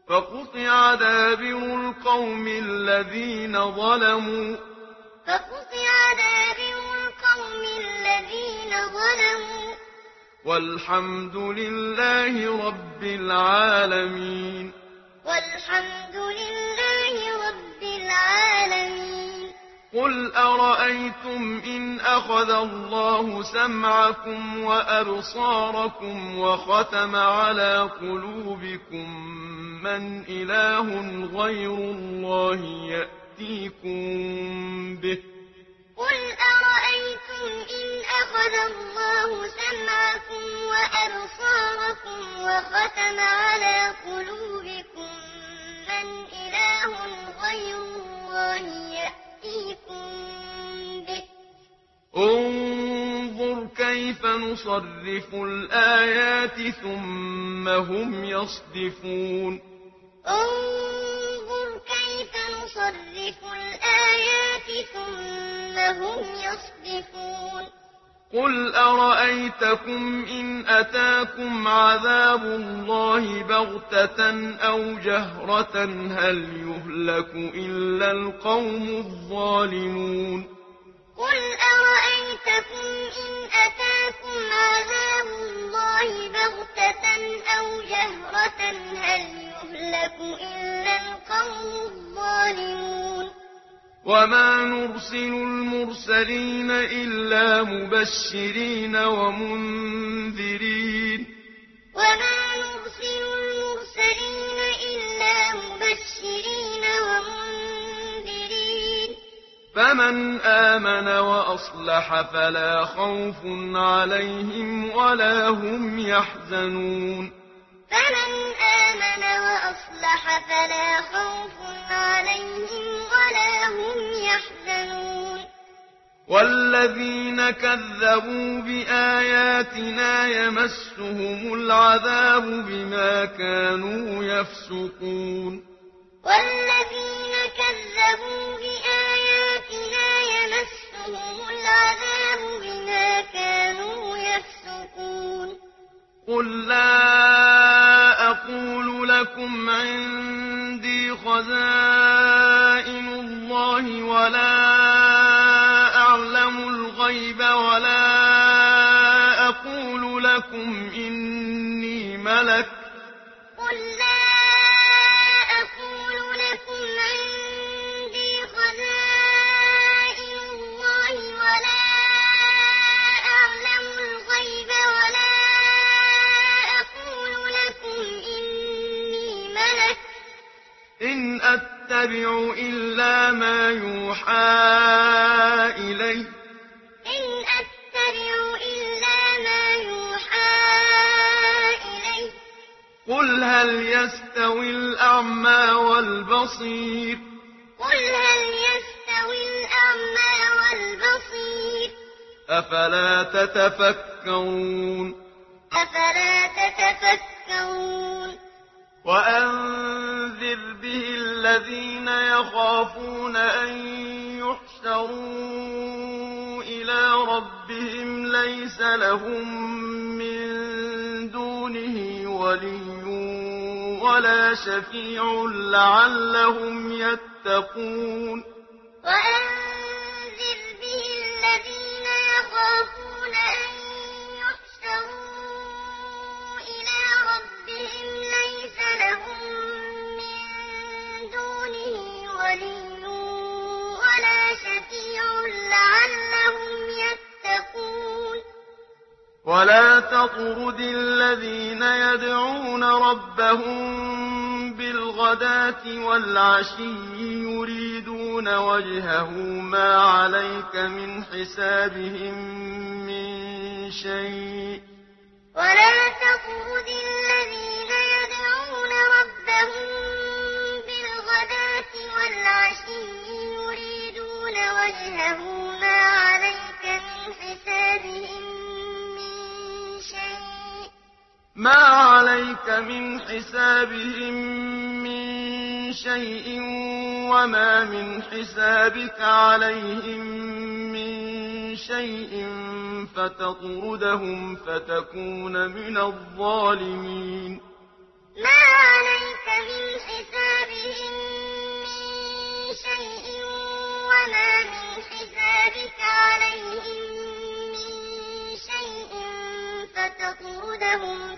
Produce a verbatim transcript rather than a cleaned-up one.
فقطع دابر القوم الذين ظلموا فقطع دابر القوم الذين ظلموا والحمد لله رب العالمين والحمد لله رب العالمين قل أرأيتم إن أخذ الله سمعكم وأبصاركم وختم على قلوبكم من إله غير الله يأتيكم به قل أرأيتم إن أخذ الله سمعكم وأبصاركم وختم على قلوبكم من إله غير الله يأتيكم به انظر كيف نصرف الآيات ثم هم يصدفون انظر كيف نصرف الآيات ثم هم يصدفون قل أرأيتكم إن أتاكم عذاب الله بغتة أو جهرة هل يهلك إلا القوم الظالمون قل أرأيتكم إن أتاكم عذاب الله بغتة أو جهرة هل يهلك إلا القوم الظالمون وما نرسل المرسلين إلا مبشرين ومنذرين وما نرسل المرسلين إلا مبشرين ومنذرين فمن آمن وأصلح فلا خوف عليهم ولا هم يحزنون فمن آمن وأصلح فلا خوف عليهم ولا هم يحزنون والذين كذبوا بآياتنا يمسهم العذاب بما كانوا يفسقون والذين كذبوا بآياتنا يمسهم العذاب بما كانوا يفسقون قل لا أقول لكم عندي خزائن الله ولا أعلم الغيب ولا أقول لكم إني ملك قل لا أقول لكم عندي خزائن الله ولا أعلم الغيب ولا أقول لكم إني ملك إن أتبع إلا ما يوحى إلي إن أتبع إلا ما يوحى إلي قل هل يستوي الأعمى والبصير قل هل يستوي الأعمى والبصير أفلا تتفكرون أفلا تتفكرون وأنذر به الذين يخافون أن يحشروا إلى ربهم ليس لهم من دونه ولي ولا شفيع لعلهم يتقون وأنذر به الذين يخافون أن يحشروا إلى ربهم ليس لهم من دونه ولي ولا شفيع لعلهم يتقون ولا تطرد الذين يدعون ربهم بالغداة والعشي يريدون وجهه ما عليك من حسابهم من شيء ولا تطرد الذين يدعون ربهم بالغداة والعشي يريدون وجهه ما عليك من حسابهم من شيء ما عليك من حسابهم من شيء وما من حسابك عليهم من شيء فتطردهم فتكون من الظالمين ما عليك من حسابك عليهم من شيء فتطردهم